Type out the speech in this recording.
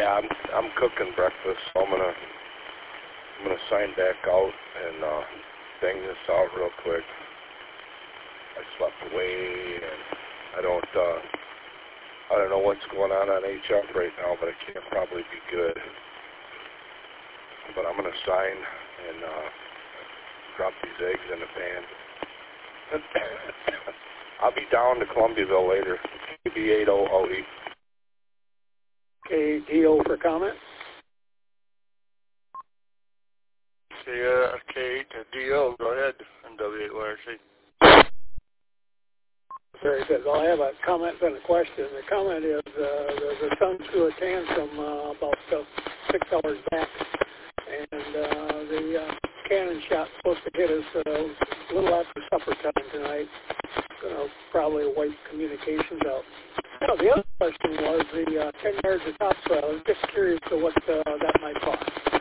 Yeah, I'm cooking breakfast, so I'm gonna sign back out and bang this out real quick. I slept away, and I don't know what's going on HF right now, but it can't probably be good. But I'm gonna sign and drop these eggs in the pan. I'll be down to Columbiaville later. KB8008. Okay, DO for comment. K to DO, go ahead, NW8YRC. Very good. Well, I have a comment and a question. The comment is the sun threw a tantrum about 6 hours back, and the cannon shot's supposed to hit us a little after supper time tonight. Probably wipe communications out. Now, the other question was the 10 yards of topsoil. I was just curious to what that might cost.